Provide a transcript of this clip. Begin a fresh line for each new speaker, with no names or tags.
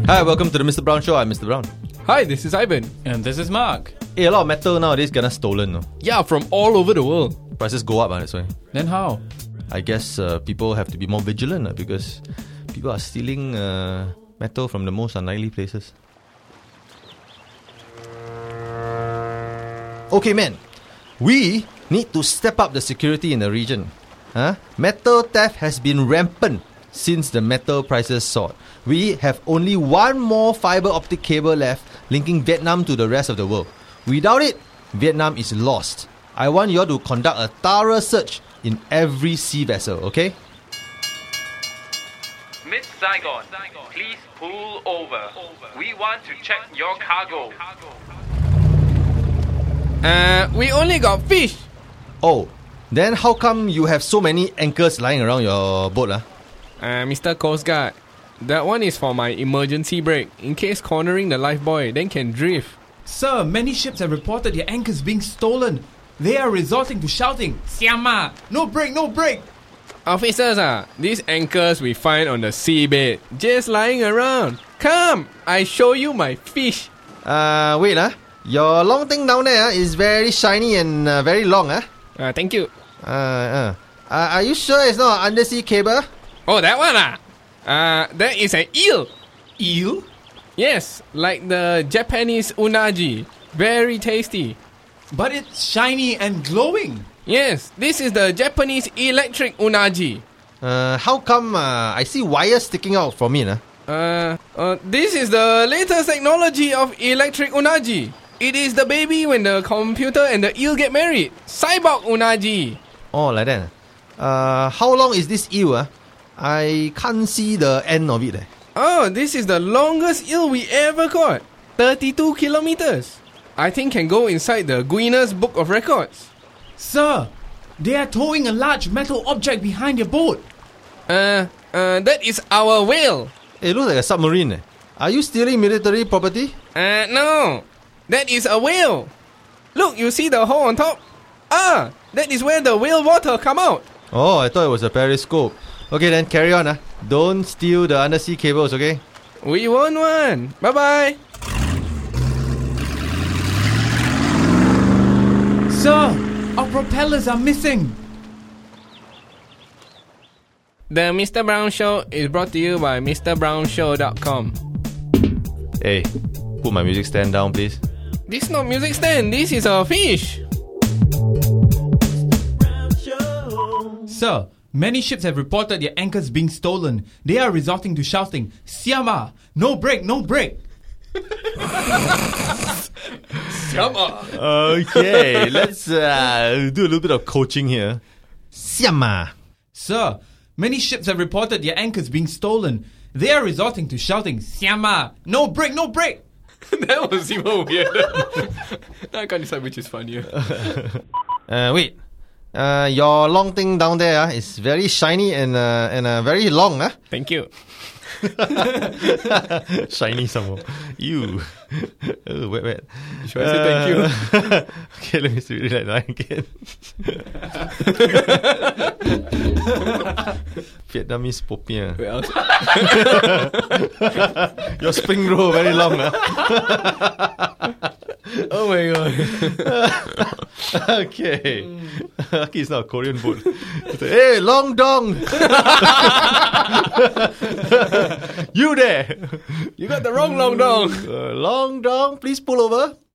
Hi, welcome to the Mr. Brown Show. I'm Mr. Brown.
Hi, this is Ivan.
And this is Mark.
Hey, a lot of metal nowadays gonna stolen. No?
Yeah, from all over the world.
Prices go up, that's why.
Then how?
I guess people have to be more vigilant because people are stealing metal from the most unlikely places. Okay, man. We need to step up the security in the region. Metal theft has been rampant since the metal prices soared. We have only one more fiber optic cable left linking Vietnam to the rest of the world. Without it, Vietnam is lost. I want you all to conduct a thorough search in every sea vessel, okay?
Miss Saigon, please pull over. We want to check your cargo.
We only got fish.
Oh, then how come you have so many anchors lying around your boat?
Mr. Coast Guard, that one is for my emergency brake, in case cornering the lifebuoy, then can drift.
Sir, many ships have reported their anchors being stolen. They are resorting to shouting, "Siama! No break, no break!"
Officers, these anchors we find on the seabed, just lying around. Come, I show you my fish.
Wait, your long thing down there is very shiny and very long,
Thank you.
Are you sure it's not an undersea cable?
Oh, that one, that is an eel.
Eel?
Yes, like the Japanese unagi. Very tasty.
But it's shiny and glowing.
Yes, this is the Japanese electric unagi.
How come I see wires sticking out from it?
This is the latest technology of electric unagi. It is the baby when the computer and the eel get married. Cyborg unagi.
Oh, like that. How long is this eel? I can't see the end of it.
Oh, this is the longest eel we ever caught. 32 kilometers. I think can go inside the Guinness Book of Records.
Sir, they are towing a large metal object behind your boat.
That is our whale.
It looks like a submarine. Are you stealing military property?
No. That is a whale. Look, you see the hole on top? That is where the whale water come out.
Oh, I thought it was a periscope. Okay, then carry on. Don't steal the undersea cables, okay?
We won one. Bye-bye.
Sir, our propellers are missing.
The Mr. Brown Show is brought to you by MrBrownShow.com.
Hey, put my music stand down, please.
This is not music stand. This is a fish.
Sir, many ships have reported their anchors being stolen. They are resorting to shouting, "Siama! No break, no break!"
Siama.
Okay, let's do a little bit of coaching here. Siama.
Sir, many ships have reported their anchors being stolen. They are resorting to shouting, "Siama! No break, no break!"
That was even weirder. I can't decide which is funnier.
Wait. Your long thing down there is very shiny and very long.
Thank you.
Shiny some more. Ew. Oh, wet.
Should I say thank you?
Okay, let me read that line again. Vietnamese popiah. Your spring roll very long.
Oh my god.
Okay. Lucky it's not a Korean boat. Hey, long dong. You there.
You got the wrong long dong.
Long dong, please pull over.